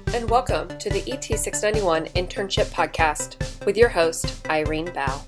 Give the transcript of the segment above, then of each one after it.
and welcome to the ET691 Internship Podcast with your host, Irene Bao.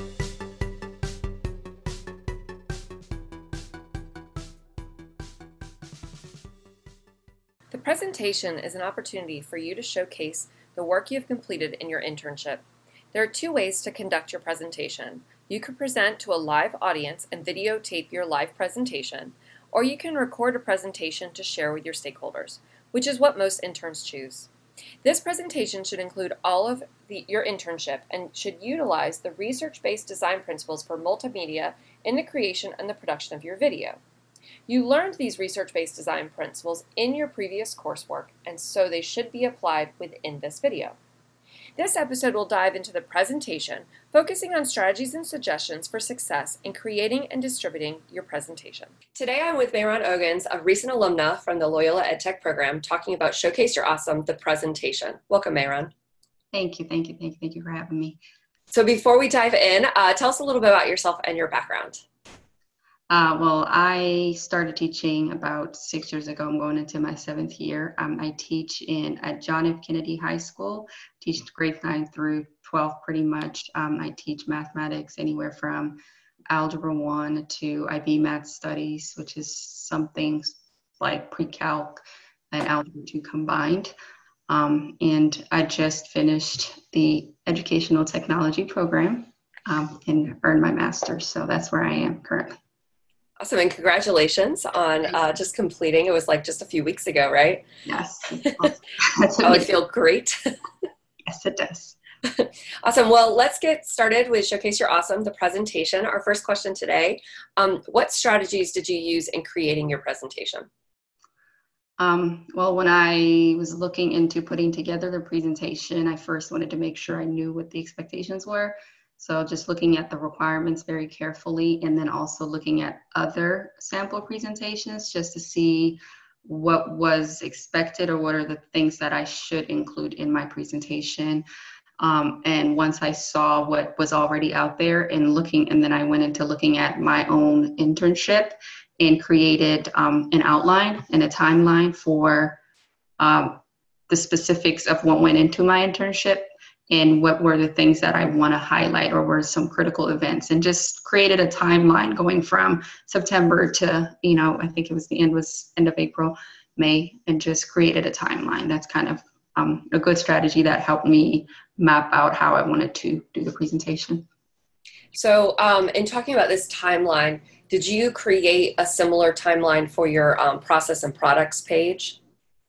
The presentation is an opportunity for you to showcase the work you've completed in your internship. There are two ways to conduct your presentation. You can present to a live audience and videotape your live presentation, or you can record a presentation to share with your stakeholders, which is what most interns choose. This presentation should include all of your internship and should utilize the research-based design principles for multimedia in the creation and the production of your video. You learned these research-based design principles in your previous coursework, and so they should be applied within this video. This episode will dive into the presentation, focusing on strategies and suggestions for success in creating and distributing your presentation. Today I'm with Mayron Ogans, a recent alumna from the Loyola EdTech program, talking about Showcase Your Awesome, the presentation. Welcome, Mayron. Thank you for having me. So before we dive in, tell us a little bit about yourself and your background. Well, I started teaching about 6 years ago. I'm going into my 7th year. I teach at John F. Kennedy High School, teach grades 9 through 12 pretty much. I teach mathematics anywhere from Algebra 1 to IB Math Studies, which is something like pre-calc and Algebra 2 combined. And I just finished the Educational Technology program and earned my master's. So that's where I am currently. Awesome, and congratulations on just completing. It was like just a few weeks ago, right? Yes. I feel great. Yes, it does. Awesome. Well, let's get started with Showcase Your Awesome, the presentation. Our first question today, what strategies did you use in creating your presentation? Well, when I was looking into putting together the presentation, I first wanted to make sure I knew what the expectations were. So just looking at the requirements very carefully, and then also looking at other sample presentations just to see what was expected or what are the things that I should include in my presentation. And once I saw what was already out there and then I went into looking at my own internship and created an outline and a timeline for the specifics of what went into my internship and what were the things that I want to highlight or were some critical events, and just created a timeline going from September to, I think it was the end of April, May, and just created a timeline. That's kind of a good strategy that helped me map out how I wanted to do the presentation. So in talking about this timeline, did you create a similar timeline for your process and products page?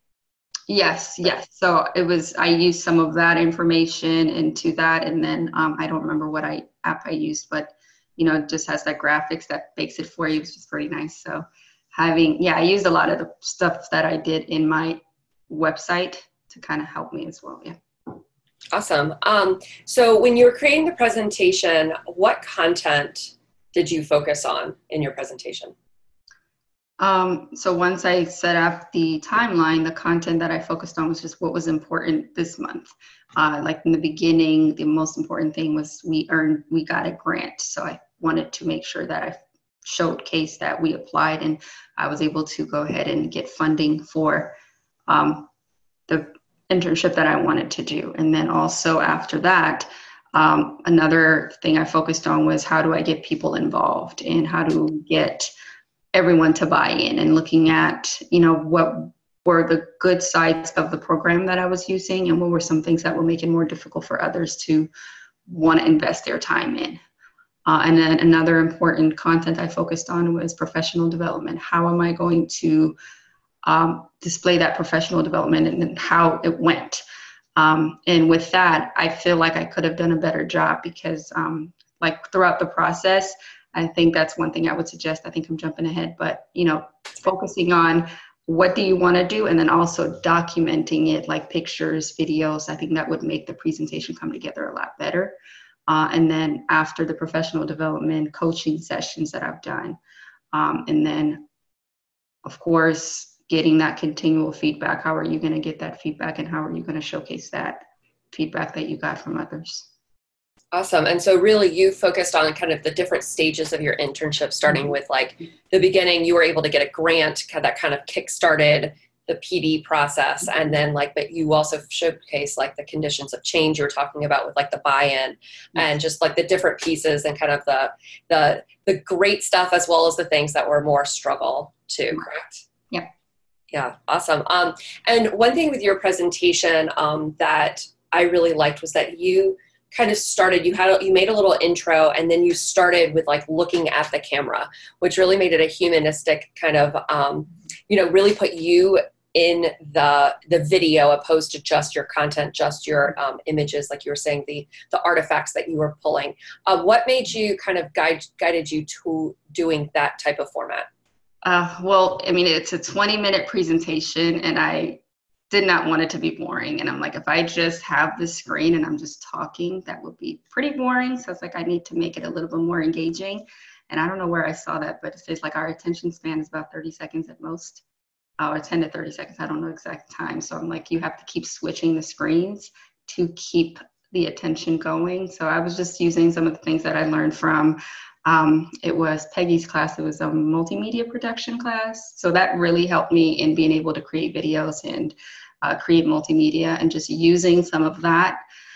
Yes. So I used some of that information into that, and then I don't remember what app I used, but it just has that graphics that makes it for you, which is pretty nice. So I used a lot of the stuff that I did in my website to kind of help me as well. Yeah. Awesome. So when you were creating the presentation, what content did you focus on in your presentation? So once I set up the timeline, the content that I focused on was just what was important this month. Like in the beginning, the most important thing was we got a grant. So I wanted to make sure that I showcased that we applied and I was able to go ahead and get funding for the internship that I wanted to do. And then also after that, another thing I focused on was how do I get people involved and how to get everyone to buy in, and looking at, what were the good sides of the program that I was using and what were some things that were making it more difficult for others to want to invest their time in. And then another important content I focused on was professional development. How am I going to display that professional development and how it went? And with that, I feel like I could have done a better job because throughout the process, I think that's one thing I would suggest. I think I'm jumping ahead, but, focusing on what do you want to do and then also documenting it like pictures, videos. I think that would make the presentation come together a lot better. And then after the professional development coaching sessions that I've done. And then, of course, getting that continual feedback. How are you going to get that feedback and how are you going to showcase that feedback that you got from others? Awesome. And so really you focused on kind of the different stages of your internship, starting with like the beginning, you were able to get a grant that kind of kickstarted the PD process, and then like, but you also showcase like the conditions of change you were talking about with like the buy-in and just like the different pieces and kind of the great stuff as well as the things that were more struggle too, correct? Yeah. Yeah, awesome. And one thing with your presentation that I really liked was that you kind of started, you made a little intro and then you started with like looking at the camera, which really made it a humanistic kind of, really put you in the video opposed to just your content, just your images, like you were saying, the artifacts that you were pulling. What made you kind of guided you to doing that type of format? Well, I mean, it's a 20-minute presentation and I did not want it to be boring. And I'm like, if I just have the screen and I'm just talking, that would be pretty boring. So it's like, I need to make it a little bit more engaging. And I don't know where I saw that, but it says like our attention span is about 30 seconds at most, or 10 to 30 seconds. I don't know exact time. So I'm like, you have to keep switching the screens to keep the attention going. So I was just using some of the things that I learned from it was Peggy's class. It was a multimedia production class. So that really helped me in being able to create videos and create multimedia, and just using some of that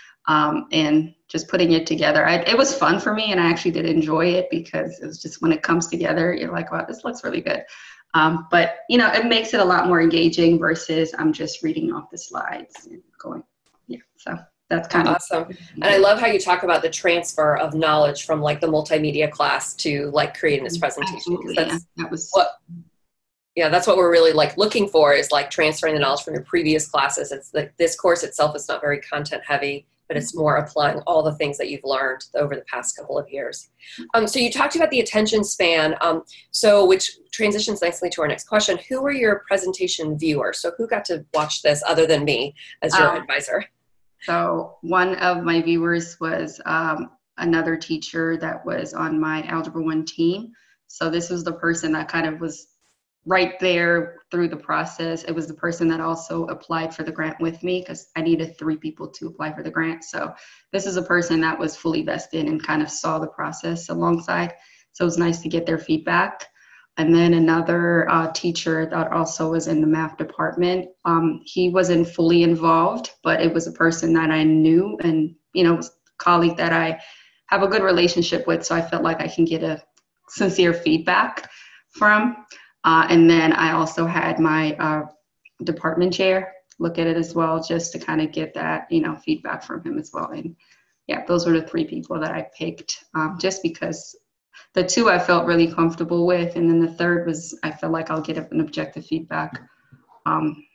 and just putting it together. It was fun for me, and I actually did enjoy it because it was just when it comes together, you're like, wow, this looks really good. But, it makes it a lot more engaging versus I'm just reading off the slides and going, yeah, so. That's kind of awesome. And I love how you talk about the transfer of knowledge from like the multimedia class to like creating this presentation. That's that's what we're really like looking for, is like transferring the knowledge from your previous classes. It's like this course itself is not very content heavy, but it's more applying all the things that you've learned over the past couple of years. So you talked about the attention span, which transitions nicely to our next question. Who were your presentation viewers? So who got to watch this other than me as your advisor? So one of my viewers was another teacher that was on my Algebra 1 team. So this was the person that kind of was right there through the process. It was the person that also applied for the grant with me, because I needed 3 people to apply for the grant. So this is a person that was fully vested and kind of saw the process alongside. So it was nice to get their feedback. And then another teacher that also was in the math department, he wasn't fully involved, but it was a person that I knew and, was a colleague that I have a good relationship with. So I felt like I can get a sincere feedback from. And then I also had my department chair look at it as well, just to kind of get that, feedback from him as well. And yeah, those were the 3 people that I picked just because the 2 I felt really comfortable with, and then the 3rd was I felt like I'll get an objective feedback from.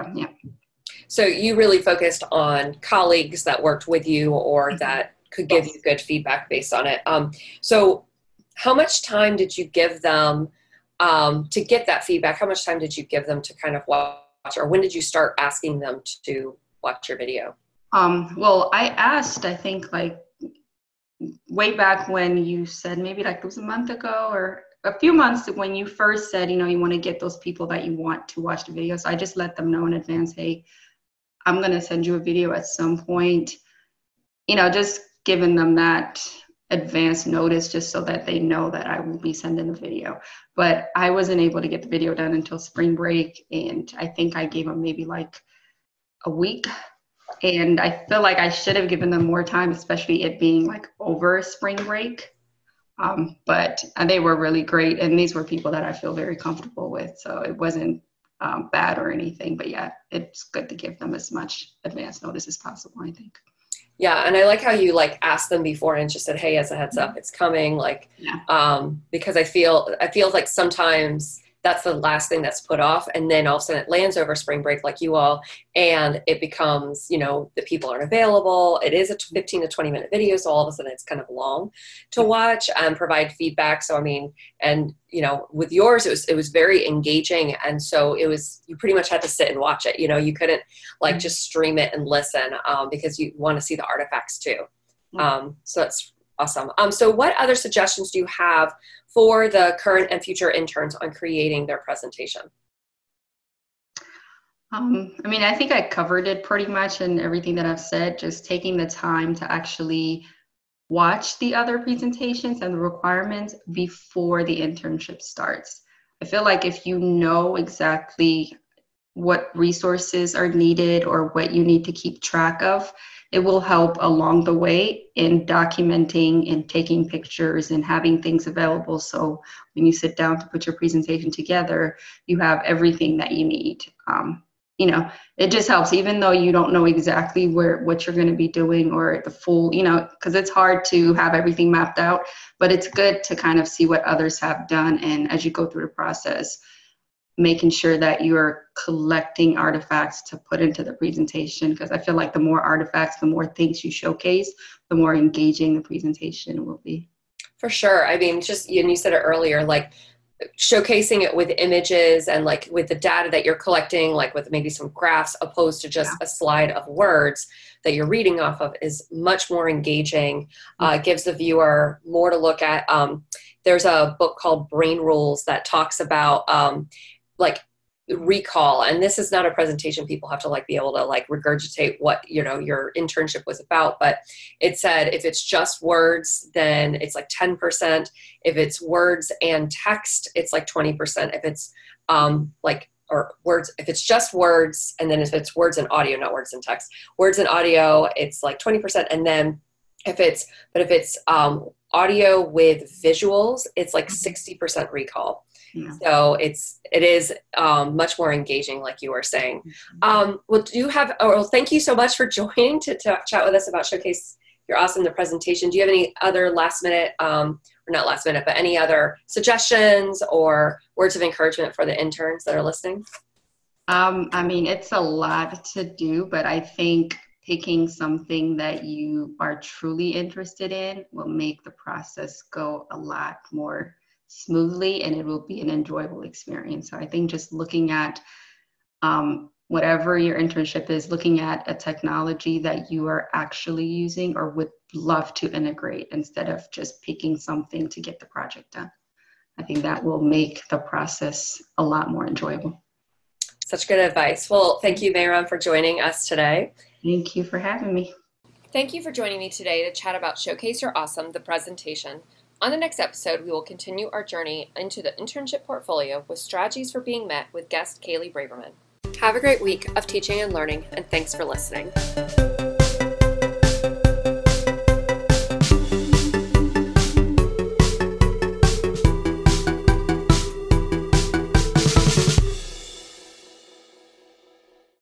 So you really focused on colleagues that worked with you or that could give you good feedback based on it. So how much time did you give them to get that feedback? How much time did you give them to kind of watch, or when did you start asking them to watch your video? Well, I asked, I think like way back when you said, maybe like it was a month ago or a few months, when you first said, you want to get those people that you want to watch the video. So I just let them know in advance, hey, I'm going to send you a video at some point, just giving them that advance notice just so that they know that I will be sending the video. But I wasn't able to get the video done until spring break. And I think I gave them maybe like a week. And I feel like I should have given them more time, especially it being like over spring break. But they were really great. And these were people that I feel very comfortable with. So it wasn't bad or anything. But yeah, it's good to give them as much advance notice as possible, I think. Yeah. And I like how you like asked them before and just said, hey, as a heads up, it's coming. Like, because I feel like sometimes that's the last thing that's put off. And then all of a sudden it lands over spring break like you all, and it becomes, the people aren't available. It is a 15 to 20 minute video. So all of a sudden it's kind of long to watch and provide feedback. So, I mean, and, with yours, it was very engaging. And so you pretty much had to sit and watch it. You couldn't like just stream it and listen because you want to see the artifacts too. So that's awesome. So what other suggestions do you have for the current and future interns on creating their presentation? I think I covered it pretty much in everything that I've said, just taking the time to actually watch the other presentations and the requirements before the internship starts. I feel like if you know exactly what resources are needed or what you need to keep track of. It will help along the way in documenting and taking pictures and having things available. So when you sit down to put your presentation together, you have everything that you need. It just helps, even though you don't know exactly what you're going to be doing or the full, because it's hard to have everything mapped out, but it's good to kind of see what others have done. And as you go through the process, making sure that you're collecting artifacts to put into the presentation, because I feel like the more artifacts, the more things you showcase, the more engaging the presentation will be. For sure. I mean, just, and you said it earlier, like showcasing it with images and like with the data that you're collecting, like with maybe some graphs opposed to just a slide of words that you're reading off of is much more engaging, gives the viewer more to look at. There's a book called Brain Rules that talks about like recall, and this is not a presentation people have to like be able to like regurgitate what your internship was about, but it said if it's just words then it's like 10%, if it's words and text it's like 20%, if it's if it's just words, and then if it's words and audio, not words and text, words and audio it's like 20%, and then if it's audio with visuals it's like 60% recall. Yeah. So it is much more engaging, like you were saying. Thank you so much for joining to chat with us about Showcase Your Awesome, the presentation. Do you have any other last minute, or not last minute, but any other suggestions or words of encouragement for the interns that are listening? I mean, it's a lot to do, but I think picking something that you are truly interested in will make the process go a lot more smoothly, and it will be an enjoyable experience. So I think just looking at whatever your internship is, looking at a technology that you are actually using or would love to integrate instead of just picking something to get the project done. I think that will make the process a lot more enjoyable. Such good advice. Well, thank you, Mayram, for joining us today. Thank you for having me. Thank you for joining me today to chat about Showcase Your Awesome, the presentation. On the next episode, we will continue our journey into the internship portfolio with strategies for being met with guest Kaylee Braverman. Have a great week of teaching and learning, and thanks for listening.